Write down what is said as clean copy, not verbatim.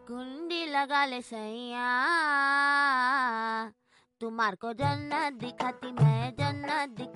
कुंडी लगा ले सैया, तुम्हार को जन्नत दिखाती मैं जन्नत